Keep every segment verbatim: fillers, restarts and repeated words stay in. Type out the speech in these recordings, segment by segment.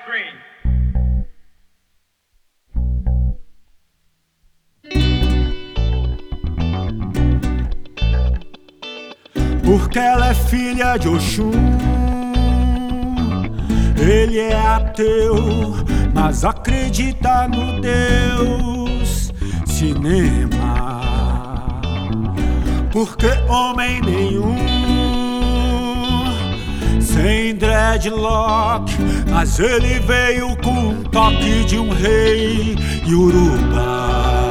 Green. Porque ela é filha de Oxum. Ele é ateu, mas acredita no Deus cinema. Porque homem nenhum sem dreadlock, mas ele veio com um toque de um rei Yoruba.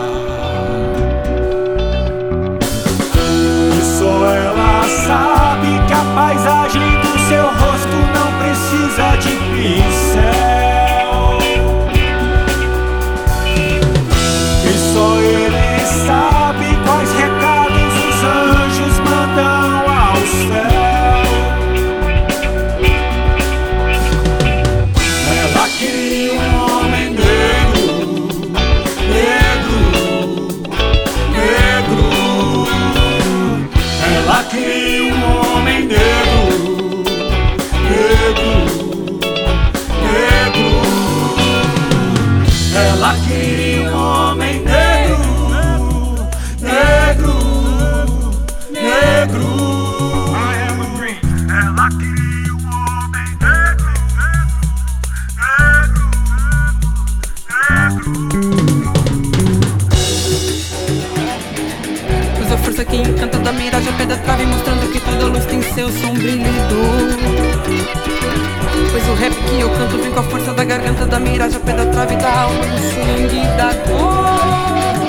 E só ela sabe que a paisagem do seu rosto não precisa de pincel. E só ele sabe quais recados os anjos mandam ao céu. Ela queria um homem negro, negro, negro. Ela queria um homem negro, negro, negro. Ela queria um homem negro, negro, negro. I am a green. Ela queria um homem negro, negro, negro. Usa a força que encanta da miragem, a pedra trave, mostrando que toda luz tem seu sombrio dor. Pois o rap que eu canto vem com a força da garganta, da miragem, a pedra trave, da alma, do sangue, da dor.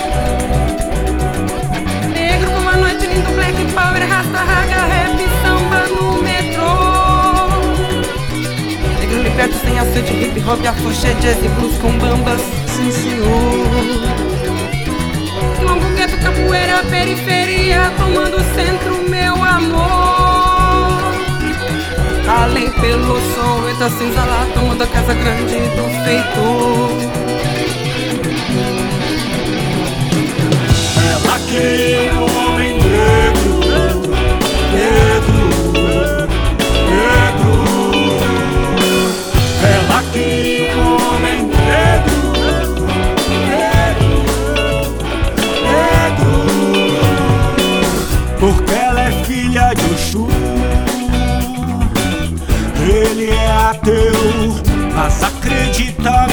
Negro como a noite, lindo, black power, rasta, raga, rap, samba no metrô. Negro liberto sem açoite, hip hop, afoxé, jazz e blues com bambas, sim senhor. Longo gueto, capoeira, periferia, tomando o centro, meu amor. Além pelo sol, e da cinza lá, tomando a casa grande do feitor. Ela queria um homem negro, negro, negro. Ela queria um homem negro, negro, negro. Porque ela é filha de Oxum. Ele é ateu, mas acredita